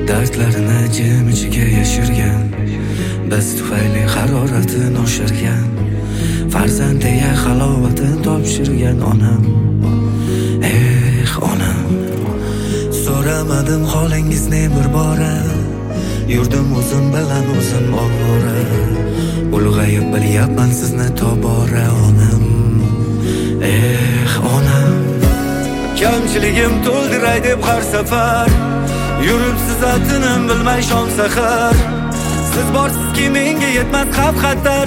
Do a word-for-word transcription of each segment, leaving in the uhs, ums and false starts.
Dardlarini jim ichiga yashirgan, biz tufayli haroratini oshirgan, farzandiga halovatini topshirgan onam. Eh onam, so'ramadim holingizni bir bora, yurdim o'zim bilan o'zim ovora. Ulg'ayib bilyapman sizni tobora onam. Eh onam, kamchiligim to'ldiray deb har safar yurib sizatinim bilmay shom sahar. Siz borsizki menga yetmas xavf xatar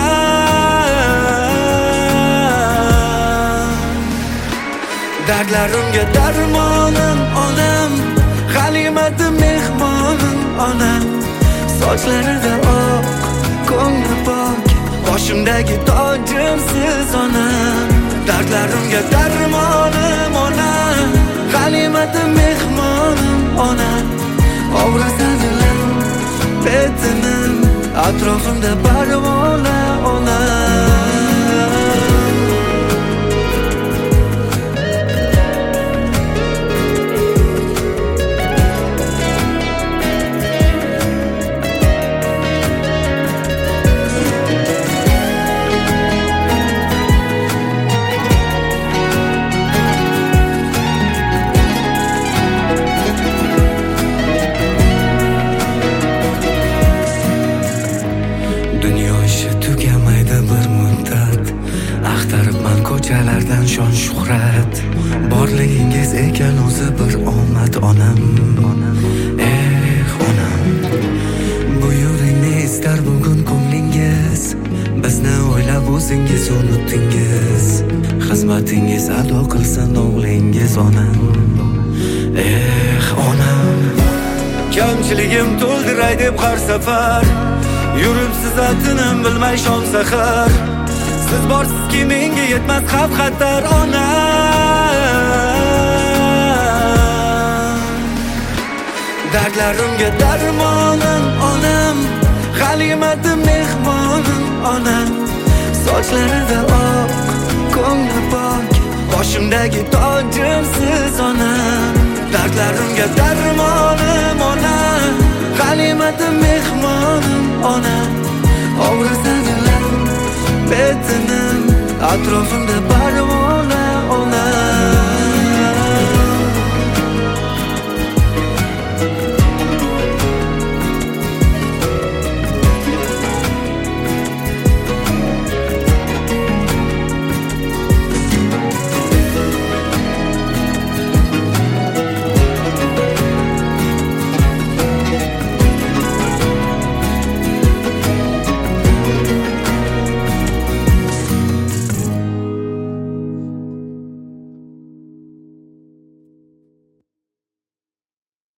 onam. Dardlarimga darmonim onam, Halimadim mehmonim onam. Sochlarida oq, ko'ngli pok, boshimdagi tojimsiz onam. Dardlarimga darmonim onam, Halimadim mehmonim onam. Ovrasa dilim, betinim, atrofimda parvona onam. Dunyo ishi tugamaydi bir muddat, axtaribman ko'chalardan shon shuhrat. Borligingiz ekan o'zi bir omad onam. Eh onam, buyuringni istar bugun ko'nglingiz, bizni o'ylab o'zingiz unutdingiz. Xizmatingiz ado qilsin o'g'lingiz onam. Eh onam, kamchiligim to'ldiray deb har safar yurib sizatinim bilmay shom sahar. Siz borsizki menga yetmas xavf xatar onam. Dardlarimga darmonim onam, Halimadim mehmonim onam. Sochlarida oq, ko'ngli pok, boshimdagi tojimsiz onam. Dardlarimga darmonim onam, Halimadim mehmonim onam. Ovrasa dilim, betinim, atrofimda